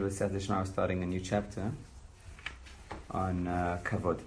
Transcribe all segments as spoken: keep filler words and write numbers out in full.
with Siyata Shema, we're starting a new chapter on uh, Kavod.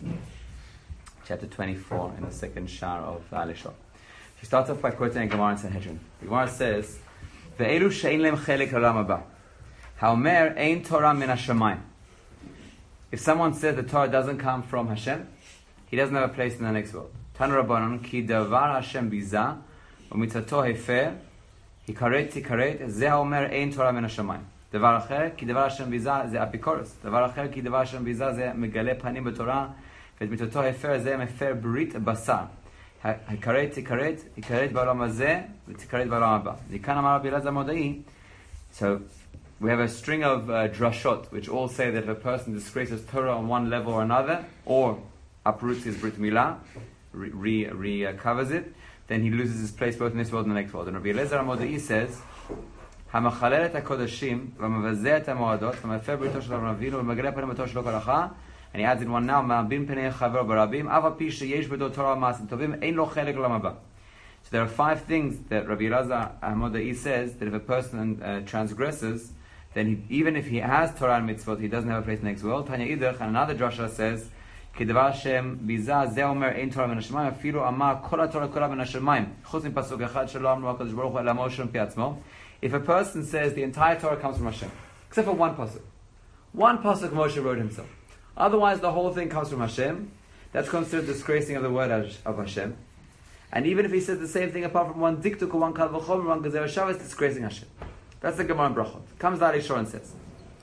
Chapter twenty-four in the second shar of Alishah. She starts off by quoting a Gemara in Sanhedrin. The Gemara says, "Ve'elu she'ein lehem chelek l'olam haba. Ha'omer ein Torah min hashamayim." If someone says the Torah doesn't come from Hashem, he doesn't have a place in the next world. Tanu Rabbanon ki davar Hashem biza u'mitzato hefer hikaret tikaret ze ha'omer ein Torah min hashamayim. דבר אחר, כי דבר השם ביזה זה אפיקורס. דבר אחר, כי דבר השם ביזה זה מגלה פנים בתורה, ואת מיתותו הפר זה מפר ברית בשר. הכרת תכרת, יכרת בעולם הזה, ותכרת בעולם הבא. וכאן אמר רבי אלעזר המודעי, so we have a string of uh, drashot, which all say that if a person disgraces Torah on one level or another, or uproots his brit milah, re, re, uh, covers it, then he loses his place both in this world and the next world. And Rabbi Elazar המודעי says, המחלל את הקודשים ומבזה את המועדות ומפר בריתו של אברהם אבינו ומגלה פנים בתורה שלא כהלכה, and he adds in one now, מאבין פני חברו ברבים, אף על פי שיש בדו תורה ומעשים טובים, אין לו חלק לעולם הבא. So there are five things that Rabbi Elazar HaModai says that if a person uh, transgresses, then he, even if he has Torah and mitzvot, he doesn't have a place in the next world. Tanya Idach, and another drasha says, כי דבר השם ביזה, זה אומר אין תורה מן השמיים, אפילו אמר כל התורה כולה מן השמיים, חוץ מפסוק אחד שלא אמרו הקדוש ברוך הוא אלא משה מפי עצמו. If a person says the entire Torah comes from Hashem, except for one pasuk, one pasuk Moshe wrote himself, otherwise the whole thing comes from Hashem, that's considered disgracing of the word of Hashem. And even if he says the same thing apart from one diktuk or one kal v'chomer, one gezer Shabbos, disgracing Hashem. That's the Gemara in Brachot. Comes the Alishah and says,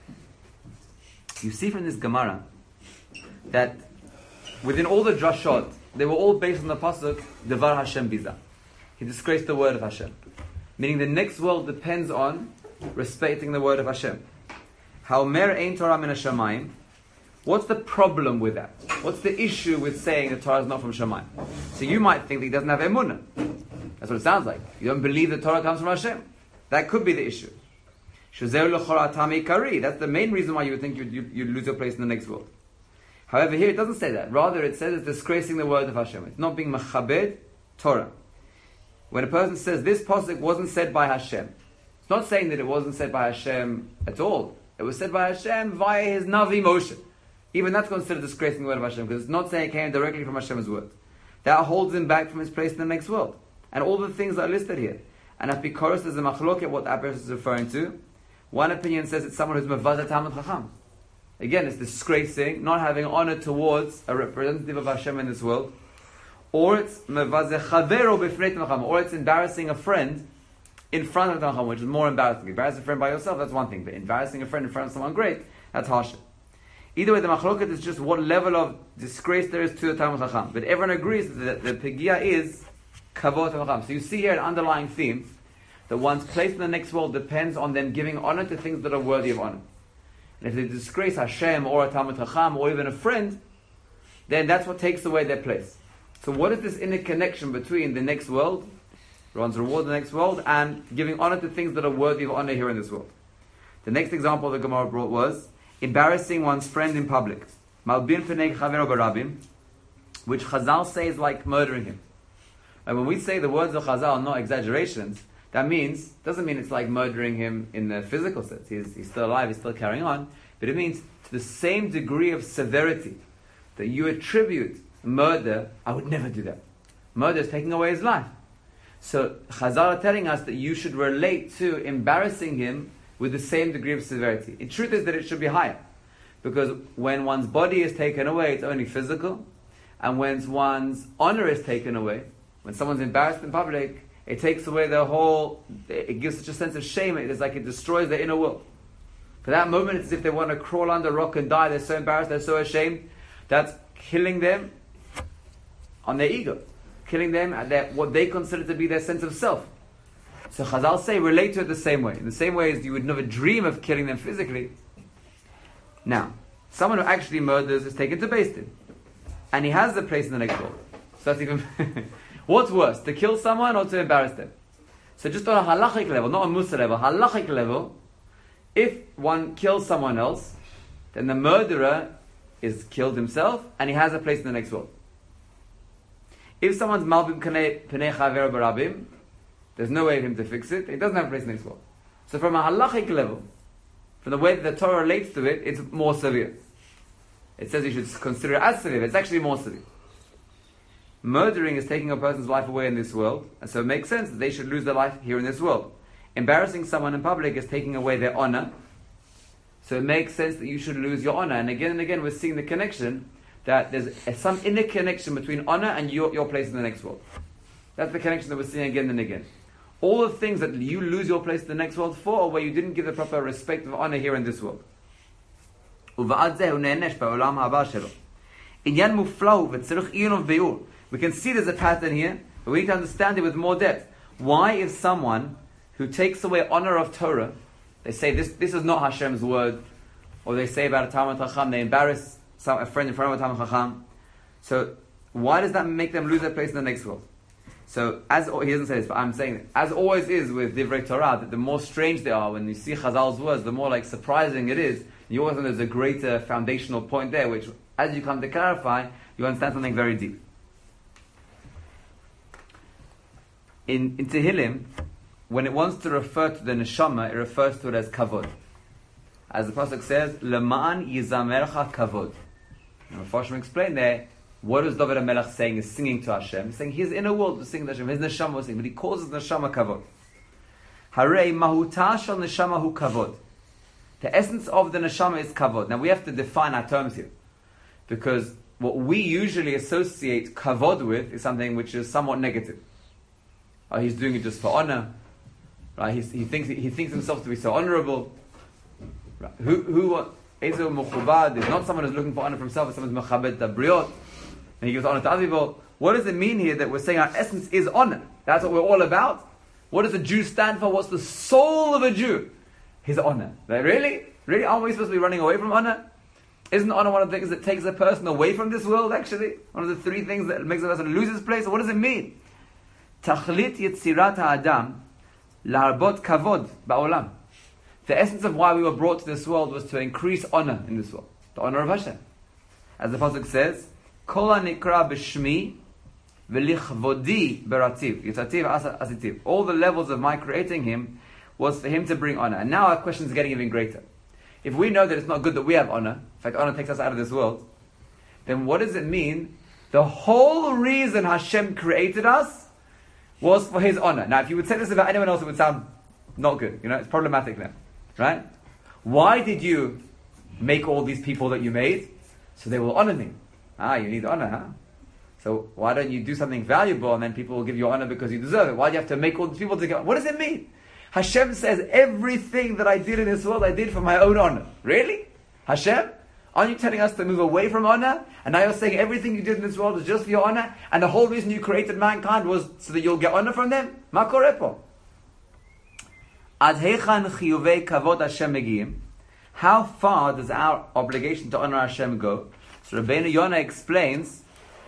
you see from this Gemara that within all the drashot, they were all based on the pasuk Devar Hashem Biza. He disgraced the word of Hashem. Meaning the next world depends on respecting the word of Hashem. Ha'omer ein Torah min hashamayim. What's the problem with that? What's the issue with saying the Torah is not from Shamayim? So you might think that he doesn't have emunah. That's what it sounds like. You don't believe the Torah comes from Hashem. That could be the issue. Shuzeu l'chora tami kari. That's the main reason why you would think you'd, you'd, you'd lose your place in the next world. However, here it doesn't say that. Rather, it says it's disgracing the word of Hashem. It's not being machabed Torah. When a person says this pasuk wasn't said by Hashem, it's not saying that it wasn't said by Hashem at all. It was said by Hashem via his Navi Moshe. Even that's considered disgracing the word of Hashem, because it's not saying it came directly from Hashem's word. That holds him back from his place in the next world. And all the things are listed here. And Apikoros is a machloket, what that person is referring to. One opinion says it's someone who's mevazeh Talmud Chacham. Again, it's disgracing, not having honor towards a representative of Hashem in this world. Or it's mevazeh chavero b'fnei Talmud Chacham, or it's embarrassing a friend in front of Talmud Chacham, which is more embarrassing. Embarrassing a friend by yourself, that's one thing, but embarrassing a friend in front of someone great, that's harsher. Either way, the machloket is just what level of disgrace there is to the Talmud Chacham. But everyone agrees that the pegia is kavod Talmud Chacham. So you see here an underlying theme that one's place in the next world depends on them giving honor to things that are worthy of honor. And if they disgrace Hashem or a Talmud Chacham or even a friend, then that's what takes away their place. So what is this inner connection between the next world, one's reward in the next world, and giving honor to things that are worthy of honor here in this world? The next example the Gemara brought was embarrassing one's friend in public. Malbin fenei chavero barabim, which Chazal say is like murdering him. And when we say the words of Chazal are not exaggerations, that means, doesn't mean it's like murdering him in the physical sense. He's, he's still alive, he's still carrying on. But it means to the same degree of severity that you attribute murder, I would never do that. Murder is taking away his life. So Chazal are telling us that you should relate to embarrassing him with the same degree of severity. The truth is that it should be higher. Because when one's body is taken away, it's only physical. And when one's honor is taken away, when someone's embarrassed in public, it takes away their whole, it gives such a sense of shame, it's like it destroys their inner world. For that moment, it's as if they want to crawl under a rock and die. They're so embarrassed, they're so ashamed. That's killing them on their ego. Killing them at their, what they consider to be their sense of self. So Chazal say, relate to it the same way. In the same way as you would never dream of killing them physically. Now, someone who actually murders is taken to Beis Din. And he has the place in the next world. So that's even... What's worse, to kill someone or to embarrass them? So just on a halachic level, not a musa level, halachic level, if one kills someone else, then the murderer is killed himself and he has a place in the next world. If someone's malbim penei chaver barabim, there's no way for him to fix it, he doesn't have a place in the next world. So from a halachic level, from the way that the Torah relates to it, it's more severe. It says you should consider it as severe, but it's actually more severe. Murdering is taking a person's life away in this world, and so it makes sense that they should lose their life here in this world. Embarrassing someone in public is taking away their honor, so it makes sense that you should lose your honor. And again and again, we're seeing the connection that there's some inner connection between honor and your, your place in the next world. That's the connection that we're seeing again and again. All the things that you lose your place in the next world for, where you didn't give the proper respect of honor here in this world. We can see there's a pattern here, but we need to understand it with more depth. Why is someone who takes away honor of Torah, they say this this is not Hashem's word, or they say about a Talmud Chacham, they embarrass some, a friend in front of a Talmud Chacham. So why does that make them lose their place in the next world? So as he doesn't say this, but I'm saying it, as always is with Divrei Torah, that the more strange they are when you see Chazal's words, the more like surprising it is. You always know there's a greater foundational point there, which as you come to clarify, you understand something very deep. In, in Tehillim, when it wants to refer to the neshama, it refers to it as kavod. As the pasuk says, "Leman yizamercha kavod." And Mepharshim explained there, what is David HaMelech saying? Is singing to Hashem. He's saying his inner world was singing to Hashem. His neshama was singing, but he calls his neshama kavod. Harei mahuta shel neshama hu kavod. The essence of the neshama is kavod. Now we have to define our terms here, because what we usually associate kavod with is something which is somewhat negative. Oh, he's doing it just for honor, right? He's, he thinks he thinks himself to be so honorable. Right? Who who Ezo Mukhubad is not someone who's looking for honor for himself. It's someone who's mechabed tabriot, and he gives honor to other people. What does it mean here that we're saying our essence is honor? That's what we're all about. What does a Jew stand for? What's the soul of a Jew? His honor. Like, really, really, aren't we supposed to be running away from honor? Isn't honor one of the things that takes a person away from this world? Actually, one of the three things that makes a person lose his place. So what does it mean? Tachlit Yetzirat HaAdam La'arbot Kavod Ba'olam. The essence of why we were brought to this world was to increase honor in this world. The honor of Hashem. As the pasuk says, Kol HaNikra B'Shmi V'Lichvodi Berativ Yitativ Asitiv. All the levels of my creating him was for him to bring honor. And now our question is getting even greater. If we know that it's not good that we have honor, in fact honor takes us out of this world, then what does it mean? The whole reason Hashem created us was for his honor. Now, if you would say this about anyone else, it would sound not good. You know, it's problematic then. Right? Why did you make all these people that you made? So they will honor me. Ah, you need honor, huh? So why don't you do something valuable and then people will give you honor because you deserve it? Why do you have to make all these people to get honor? What does it mean? Hashem says, everything that I did in this world, I did for my own honor. Really? Hashem? Aren't you telling us to move away from honor? And now you're saying everything you did in this world was just for your honor? And the whole reason you created mankind was so that you'll get honor from them? Ma korepo? Ad heichan chiyuvei kavod Hashem megiyim. How far does our obligation to honor Hashem go? So Rabbeinu Yonah explains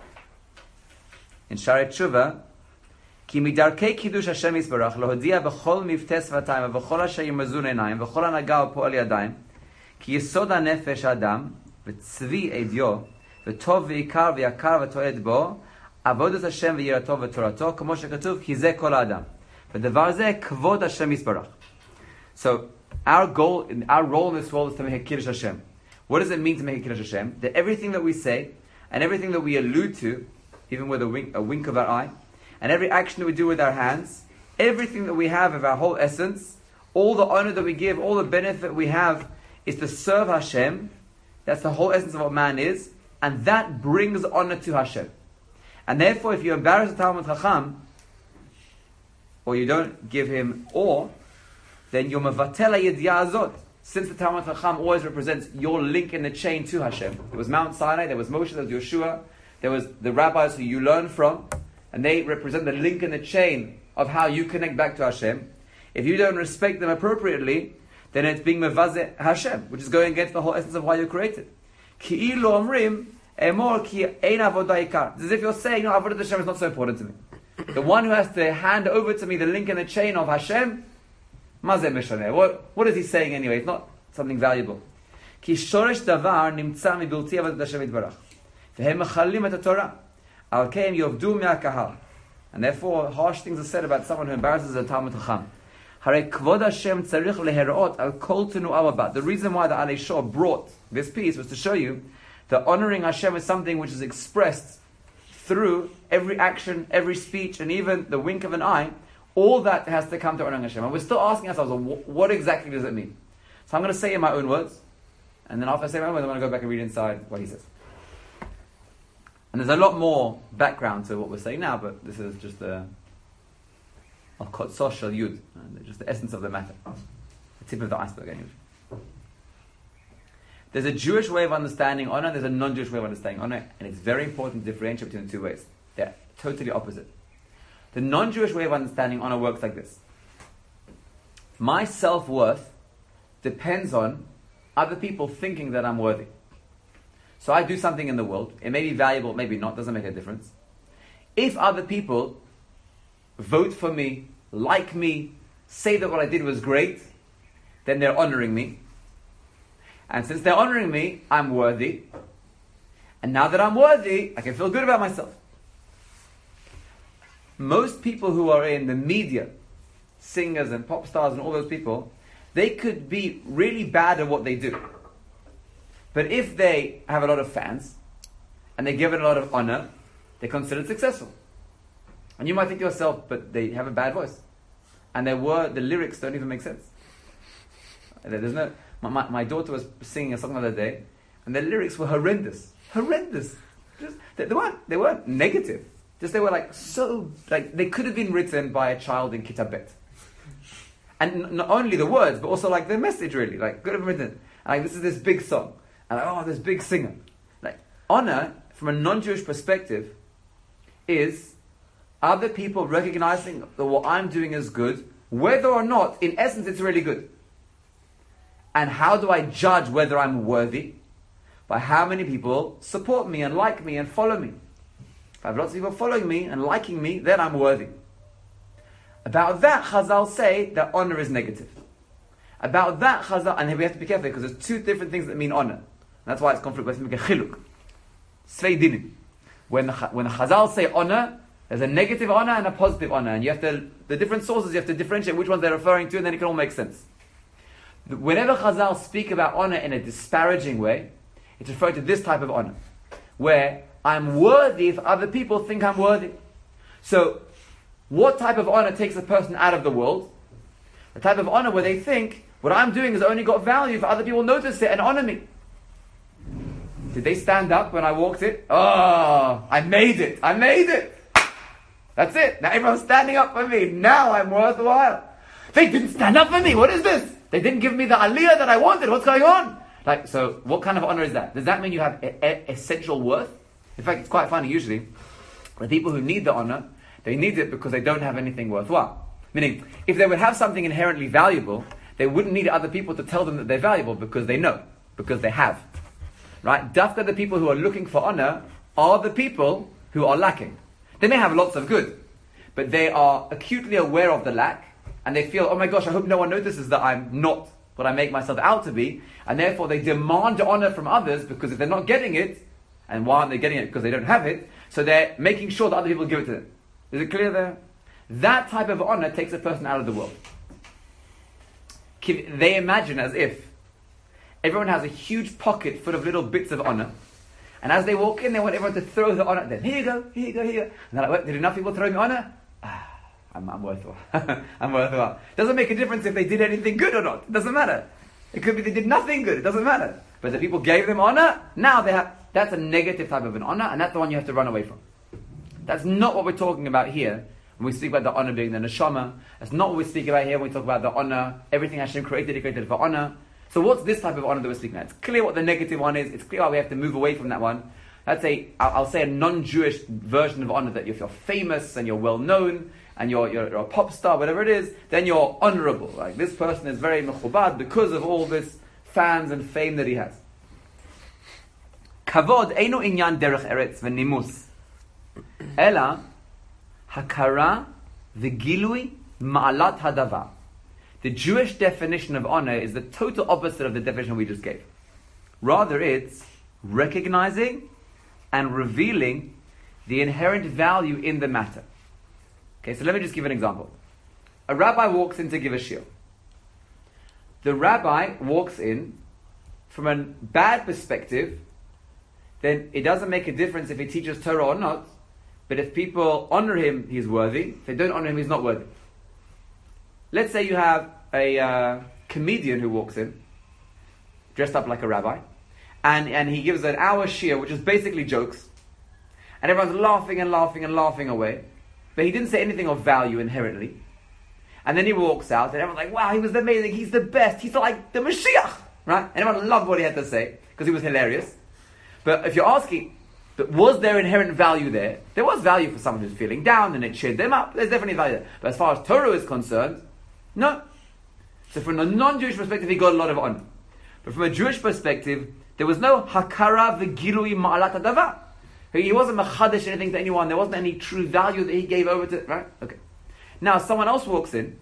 in Shaarei Tshuva, Ki midarkei kiddush Hashem yisbarach lohodia b'chol mivtei svatayim v'chol asher yimazun einayim v'chol hanaga u'po'al yadayim כי יסוד הנפש האדם, וצבי עדיו, וטוב ועיקר ויקר ותועד בו, עבודת השם ויראתו ותורתו, כמו שכתוב, כי זה כל האדם. ודבר זה, כבוד השם יסברך. So, our goal, our role in this world is to make a Kiddush Hashem. What does it mean to make a Kiddush Hashem? That everything that we say, and everything that we allude to, even with a wink, a wink of our eye, and every action that we do with our hands, everything that we have of our whole essence, all the honor that we give, all the benefit we have, is to serve Hashem. That's the whole essence of what man is, and that brings honor to Hashem. And therefore, if you embarrass the Talmud Chacham, or you don't give him awe, then you're mevatel ha'yediyah azot. Since the Talmud Chacham always represents your link in the chain to Hashem. There was Mount Sinai, there was Moshe, there was Yeshua, there was the rabbis who you learn from, and they represent the link in the chain of how you connect back to Hashem. If you don't respect them appropriately, then it's being mevazeh Hashem, which is going against the whole essence of why you're created. Ki'ilu omrim emor ki ein avodah ikar. It's as if you're saying, no, avodah Hashem is not so important to me. The one who has to hand over to me the link in the chain of Hashem, mazeh mishaneh. What, what is he saying anyway? It's not something valuable. Ki shoresh davar nimtza mibilti avodah Hashem yitbarach. V'hem mechalim et haTorah. Al keim yovdu me'akahal. And therefore, harsh things are said about someone who embarrasses the Talmud Chacham. Harei kvod Hashem tzarich leherot al kol tenu'ah abad. The reason why the Alei Shor brought this piece was to show you that honoring Hashem is something which is expressed through every action, every speech, and even the wink of an eye. All that has to come to honoring Hashem. And we're still asking ourselves, what exactly does it mean? So I'm going to say in my own words, and then after I say my own words, I'm going to go back and read inside what he says. And there's a lot more background to what we're saying now, but this is just the al-Kotzos shel Yud, just the essence of the matter, the tip of the iceberg anyway. There's a Jewish way of understanding honor, and there's a non-Jewish way of understanding honor, and it's very important to differentiate between the two ways. They're totally opposite. The non-Jewish way of understanding honor works like this. My self-worth depends on other people thinking that I'm worthy. So I do something in the world, it may be valuable, maybe not, doesn't make a difference. If other people vote for me, like me, say that what I did was great, then they're honoring me. And since they're honoring me, I'm worthy. And now that I'm worthy, I can feel good about myself. Most people who are in the media, singers and pop stars and all those people, they could be really bad at what they do. But if they have a lot of fans, and they give it a lot of honor, they're considered successful. And you might think to yourself, but they have a bad voice. And their word, the lyrics don't even make sense. There's no... My, my, my daughter was singing a song the other day, and the lyrics were horrendous. Horrendous. Just, they, they weren't they weren't negative. Just they were like so like they could have been written by a child in Kitta Bet. And n- not only the words, but also like the message really. Like could have been written. And like this is this big song. And like, oh, this big singer. Like honor from a non-Jewish perspective is other people recognizing that what I'm doing is good, whether or not in essence it's really good. And how do I judge whether I'm worthy? By how many people support me and like me and follow me. If I have lots of people following me and liking me, then I'm worthy. About that, Chazal say that honor is negative. About that, Chazal, and we have to be careful because there's two different things that mean honor. And that's why it's conflict. Let's make a chiluk. Svei dinim. When the, when the Chazal say honor, there's a negative honor and a positive honor. And you have to, the different sources, you have to differentiate which ones they're referring to, and then it can all make sense. Whenever Chazal speak about honor in a disparaging way, it's referring to this type of honor, where I'm worthy if other people think I'm worthy. So, what type of honor takes a person out of the world? The type of honor where they think, what I'm doing has only got value if other people notice it and honor me. Did they stand up when I walked in? Oh, I made it! I made it! That's it! Now everyone's standing up for me. Now I'm worthwhile. They didn't stand up for me! What is this? They didn't give me the aliyah that I wanted. What's going on? Like, so, what kind of honor is that? Does that mean you have a, a, essential worth? In fact, it's quite funny. Usually, the people who need the honor, they need it because they don't have anything worthwhile. Meaning, if they would have something inherently valuable, they wouldn't need other people to tell them that they're valuable because they know, because they have. Right? Dafka, the people who are looking for honor are the people who are lacking. They may have lots of good, but they are acutely aware of the lack. And they feel, oh my gosh, I hope no one notices that I'm not what I make myself out to be. And therefore they demand honor from others because if they're not getting it, and why aren't they getting it? Because they don't have it. So they're making sure that other people give it to them. Is it clear there? That type of honor takes a person out of the world. They imagine as if everyone has a huge pocket full of little bits of honor. And as they walk in, they want everyone to throw the honor at them. Here you go, here you go, here you go. And they're like, did enough people throw me honor? Ah. I'm, I'm worthwhile. I'm worthwhile. Doesn't make a difference if they did anything good or not. It doesn't matter. It could be they did nothing good. It doesn't matter. But the people gave them honor. Now they have. That's a negative type of an honor, and that's the one you have to run away from. That's not what we're talking about here when we speak about the honor being the neshama. That's not what we speak about here when we talk about the honor. Everything Hashem created, He created for honor. So what's this type of honor that we're speaking about? It's clear what the negative one is. It's clear why we have to move away from that one. That's a, I'll say a non-Jewish version of honor, that if you're famous and you're well known, and you're, you're, you're a pop star, whatever it is, then you're honorable. Like this person is very mechubad because of all this fans and fame that he has. Kavod einu inyan derech eretz v'nimus, ela hakara v'gilui ma'alat hadavar. The Jewish definition of honor is the total opposite of the definition we just gave. Rather, it's recognizing and revealing the inherent value in the matter. Okay, so let me just give an example. A rabbi walks in to give a shiur. The rabbi walks in from a bad perspective, then it doesn't make a difference if he teaches Torah or not, but if people honor him, he's worthy. If they don't honor him, he's not worthy. Let's say you have a uh, comedian who walks in, dressed up like a rabbi, and, and he gives an hour shiur, which is basically jokes, and everyone's laughing and laughing and laughing away, but he didn't say anything of value inherently. And then he walks out, and everyone's like, wow, he was amazing, he's the best, he's like the Mashiach, right? And everyone loved what he had to say, because he was hilarious. But if you're asking, but was there inherent value there? There was value for someone who's feeling down, and it cheered them up. There's definitely value there. But as far as Torah is concerned, no. So from a non-Jewish perspective, he got a lot of honor. But from a Jewish perspective, there was no hakara v'gilui ma'alat hadavar. He wasn't machadesh anything to anyone. There wasn't any true value that he gave over to, right? Okay. Now, someone else walks in,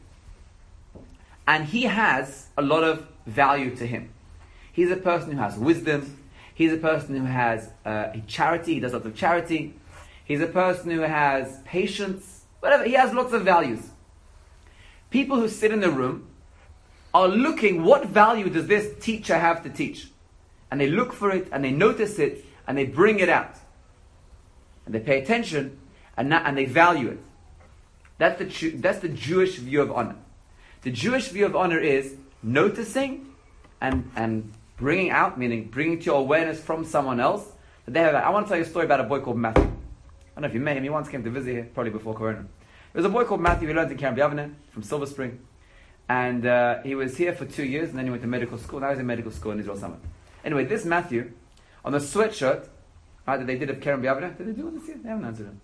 and he has a lot of value to him. He's a person who has wisdom. He's a person who has uh, charity. He does lots of charity. He's a person who has patience. Whatever. He has lots of values. People who sit in the room are looking, what value does this teacher have to teach? And they look for it, and they notice it, and they bring it out. And they pay attention, and, that, and they value it. That's the, that's the Jewish view of honor. The Jewish view of honor is noticing and, and bringing out, meaning bringing to your awareness from someone else. That they have. I want to tell you a story about a boy called Matthew. I don't know if you met him. He once came to visit here, probably before Corona. There was a boy called Matthew. He learned in Keren B'Yavneh from Silver Spring. And uh, he was here for two years, and then he went to medical school. Now he's in medical school in Israel Summer. Anyway, this Matthew, on the sweatshirt, right, that they did of Keren B'Yavneh, did they do this year? They haven't answered him.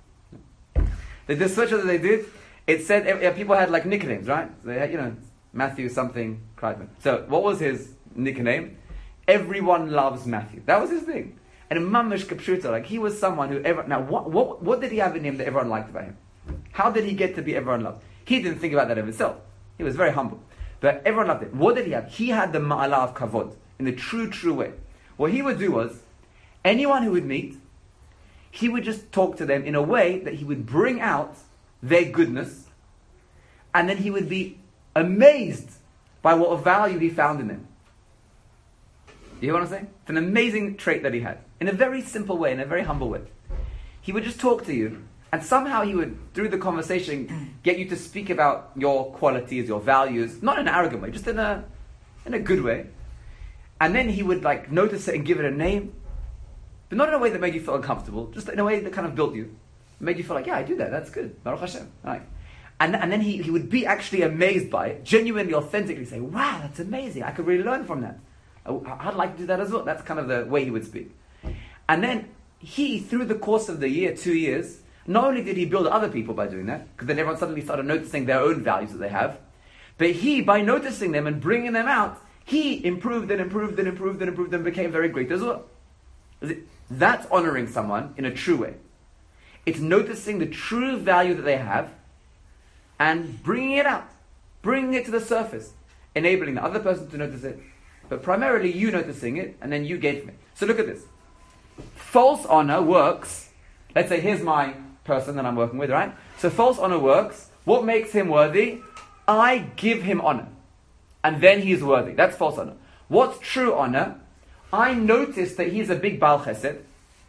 The, the sweatshirt that they did, it said, uh, people had like nicknames, right? So they had, you know, Matthew something, Kreitman. So what was his nickname? Everyone loves Matthew. That was his thing. And in Mamash Kapshuta, like he was someone who, ever, now what, what, what did he have in him that everyone liked about him? How did he get to be everyone loved? He didn't think about that of himself. He was very humble. But everyone loved him. What did he have? He had the ma'ala of kavod, in the true, true way. What he would do was, anyone who would meet, he would just talk to them in a way that he would bring out their goodness, and then he would be amazed by what value he found in them. You hear what I'm saying? It's an amazing trait that he had. In a very simple way, in a very humble way. He would just talk to you, and somehow he would, through the conversation, get you to speak about your qualities, your values, not in an arrogant way, just in a in a good way. And then he would like notice it and give it a name, but not in a way that made you feel uncomfortable, just in a way that kind of built you. Made you feel like, yeah, I do that, that's good. Baruch Hashem. Right. And, and then he, he would be actually amazed by it, genuinely, authentically say, wow, that's amazing, I could really learn from that. I'd like to do that as well. That's kind of the way he would speak. And then he, through the course of the year, two years, not only did he build other people by doing that, because then everyone suddenly started noticing their own values that they have, but he, by noticing them and bringing them out, he improved and improved and improved and improved and became very great as well. That's honoring someone in a true way. It's noticing the true value that they have and bringing it out, bringing it to the surface, enabling the other person to notice it, but primarily you noticing it, and then you gain from it. So look at this. False honor works. Let's say here's my person that I'm working with, right? So false honor works. What makes him worthy? I give him honor, and then he's worthy. That's false honor. What's true honor? I notice that he's a big Baal Chesed.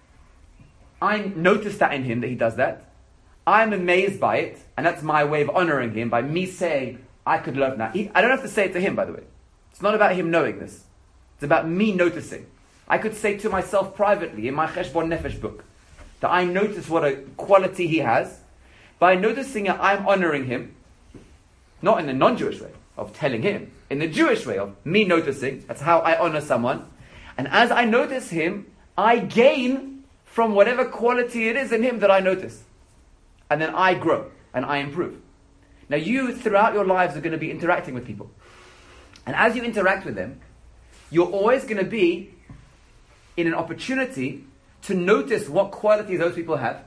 I notice that in him, that he does that. I'm amazed by it, and that's my way of honoring him, by me saying, I could love that. He, I don't have to say it to him, by the way. It's not about him knowing this. It's about me noticing. I could say to myself privately in my Cheshbon Nefesh book that I notice what a quality he has. By noticing it, I'm honoring him. Not in the non-Jewish way of telling him. In the Jewish way of me noticing. That's how I honor someone. And as I notice him, I gain from whatever quality it is in him that I notice. And then I grow and I improve. Now you, throughout your lives, are going to be interacting with people. And as you interact with them, you're always going to be in an opportunity to notice what qualities those people have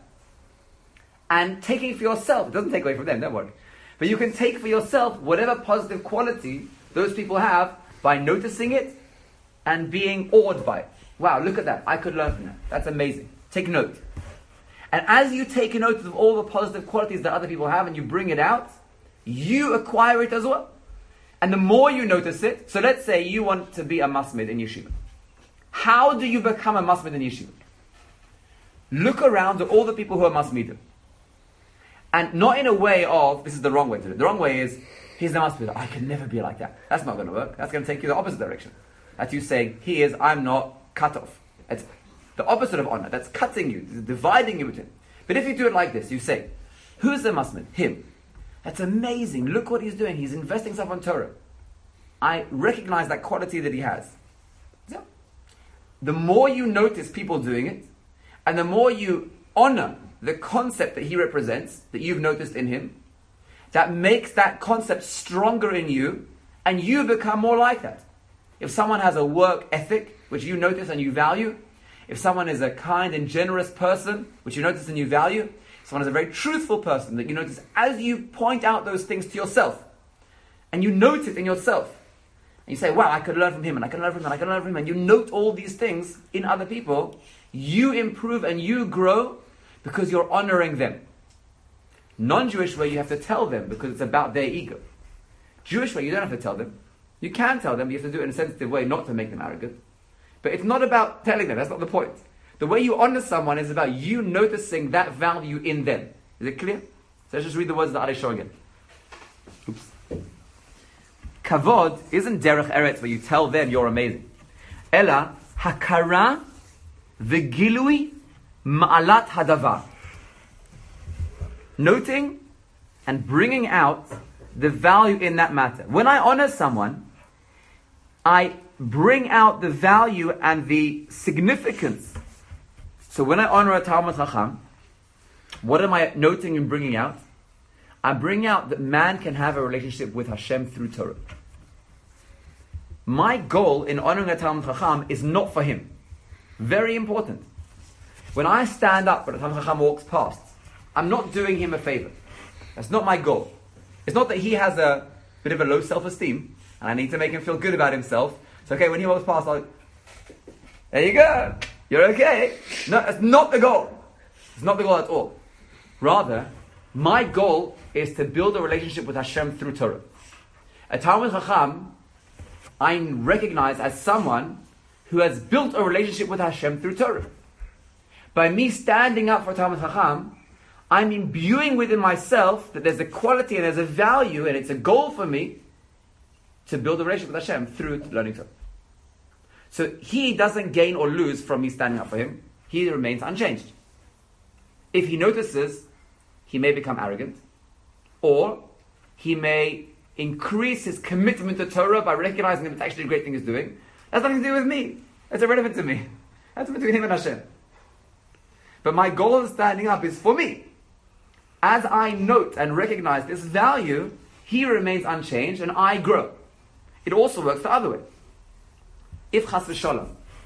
and taking for yourself. It doesn't take away from them, don't worry. But you can take for yourself whatever positive quality those people have by noticing it and being awed by it. Wow, look at that. I could learn from that. That's amazing. Take note. And as you take note of all the positive qualities that other people have and you bring it out, you acquire it as well. And the more you notice it, so let's say you want to be a masmid in yeshiva. How do you become a masmid in yeshiva? Look around at all the people who are masmidim. And not in a way of, this is the wrong way to do it. The wrong way is, he's the masmid. I can never be like that. That's not going to work. That's going to take you the opposite direction. That's you saying, he is, I'm not, cut off. It's the opposite of honor. That's cutting you, dividing you between. But if you do it like this, you say, who's the masmid? Him. That's amazing. Look what he's doing. He's investing stuff on Torah. I recognize that quality that he has. So, the more you notice people doing it, and the more you honor the concept that he represents, that you've noticed in him, that makes that concept stronger in you, and you become more like that. If someone has a work ethic, which you notice and you value, if someone is a kind and generous person, which you notice and you value, someone is a very truthful person that you notice as you point out those things to yourself, and you note it in yourself, and you say, wow, I could learn from him, and I can learn from him, and I can learn from him, and you note all these things in other people, you improve and you grow because you're honoring them. Non-Jewish way, you have to tell them because it's about their ego. Jewish way, you don't have to tell them. You can tell them, but you have to do it in a sensitive way, not to make them arrogant. But it's not about telling them, that's not the point. The way you honor someone is about you noticing that value in them. Is it clear? So let's just read the words of the Arishon again. Oops. Kavod isn't derech eretz where you tell them you're amazing. Ela hakara v'gilui ma'alat hadavar. Noting and bringing out the value in that matter. When I honor someone, I bring out the value and the significance. So when I honor a Talmid Chacham, what am I noting and bringing out? I bring out that man can have a relationship with Hashem through Torah. My goal in honoring a Talmid Chacham is not for him. Very important. When I stand up when a Talmid Chacham walks past, I'm not doing him a favor. That's not my goal. It's not that he has a bit of a low self-esteem and I need to make him feel good about himself. So okay, when he walks past, I'll, there you go. You're okay. No, that's not the goal. It's not the goal at all. Rather, my goal is to build a relationship with Hashem through Torah. A Talmid Chacham, I recognize as someone who has built a relationship with Hashem through Torah. By me standing up for Talmid Chacham, I'm imbuing within myself that there's a quality and there's a value and it's a goal for me to build a relationship with Hashem through learning Torah. So he doesn't gain or lose from me standing up for him. He remains unchanged. If he notices, he may become arrogant, or he may increase his commitment to Torah by recognizing that it's actually a great thing he's doing. That's nothing to do with me. That's irrelevant to me. That's between him and Hashem. But my goal in standing up is for me. As I note and recognize this value, he remains unchanged and I grow. It also works the other way. If chas v'sholom,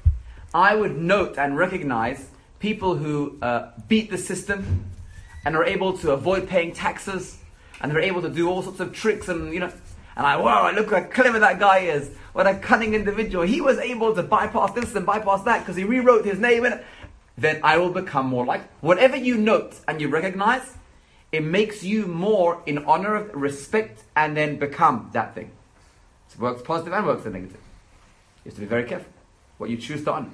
I would note and recognize people who uh, beat the system and are able to avoid paying taxes and they're able to do all sorts of tricks and, you know, and I, wow, look how clever that guy is. What a cunning individual. He was able to bypass this and bypass that because he rewrote his name in it. Then I will become more like, whatever you note and you recognize, it makes you more in honor of respect and then become that thing. So it works positive and works negative. You have to be very careful what you choose to honor.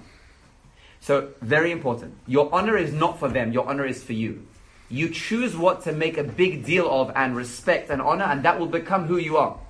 So, very important. Your honor is not for them, your honor is for you. You choose what to make a big deal of and respect and honor, and that will become who you are.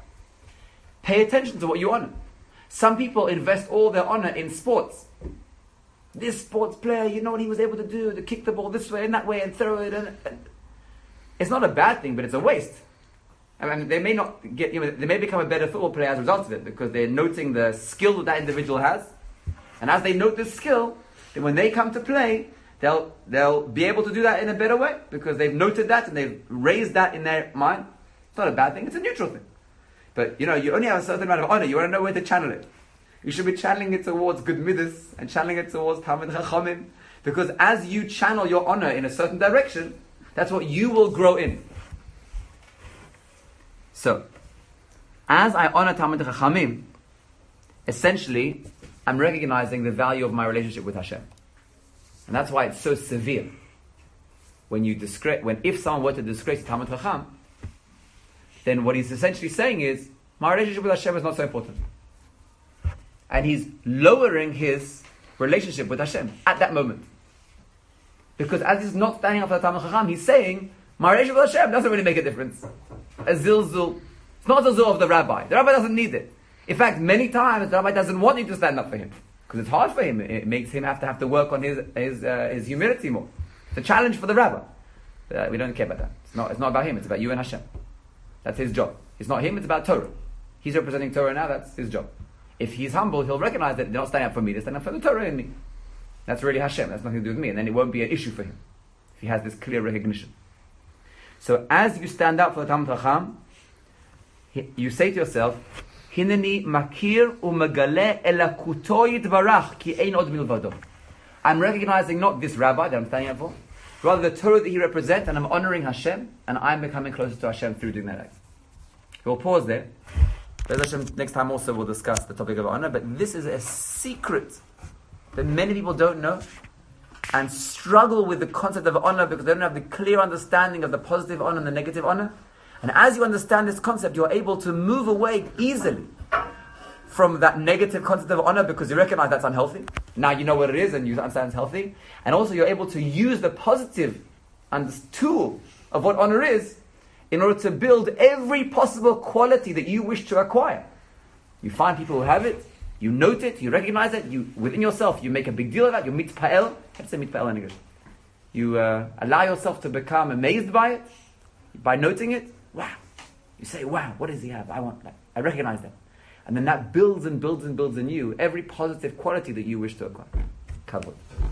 Pay attention to what you honor. Some people invest all their honor in sports. This sports player, you know what he was able to do, to kick the ball this way and that way and throw it. And, and it's not a bad thing, but it's a waste. I mean, they may not get, you know, they may become a better football player as a result of it because they're noting the skill that that individual has. And as they note this skill, then when they come to play, they'll they'll be able to do that in a better way because they've noted that and they've raised that in their mind. It's not a bad thing, it's a neutral thing. But, you know, you only have a certain amount of honor. You want to know where to channel it. You should be channeling it towards good midas and channeling it towards Talmid Chachamim. Because as you channel your honor in a certain direction, that's what you will grow in. So, as I honor Talmid Chachamim, essentially, I'm recognizing the value of my relationship with Hashem. And that's why it's so severe. When you disgrace, when if someone were to disgrace Talmid Chacham, then what he's essentially saying is, my relationship with Hashem is not so important. And he's lowering his relationship with Hashem at that moment. Because as he's not standing up for the Talmid Chacham, he's saying, my relationship with Hashem doesn't really make a difference. A zilzul. It's not a zilzul of the rabbi. The rabbi doesn't need it. In fact, many times the rabbi doesn't want you to stand up for him. Because it's hard for him. It makes him have to have to work on his his, uh, his humility more. It's a challenge for the rabbi. Uh, we don't care about that. It's not, it's not about him. It's about you and Hashem. That's his job. It's not him. It's about Torah. He's representing Torah now. That's his job. If he's humble, he'll recognize that they're not standing up for me. They're standing up for the Torah in me. That's really Hashem. That's nothing to do with me. And then it won't be an issue for him if he has this clear recognition. So as you stand up for the Talmid Chacham, you say to yourself, Hineni makir umegale elakuto yitvarach ki ein od milvado. I'm recognizing not this rabbi that I'm standing up for, rather the Torah that he represents, and I'm honoring Hashem, and I'm becoming closer to Hashem through doing that act. We'll pause there. Hashem, next time also we'll discuss the topic of honor, but this is a secret that many people don't know and struggle with the concept of honor because they don't have the clear understanding of the positive honor and the negative honor. And as you understand this concept, you're able to move away easily from that negative concept of honor because you recognize that's unhealthy. Now you know what it is and you understand it's healthy. And also you're able to use the positive and tool of what honor is in order to build every possible quality that you wish to acquire. You find people who have it, you note it, you recognize it, you within yourself, you make a big deal of that, you mitpa'el. How to say mitpa'el in English? You uh, allow yourself to become amazed by it, by noting it. Wow. You say, wow, what does he have? I want that. I recognize that. And then that builds and builds and builds in you every positive quality that you wish to acquire. Kavod.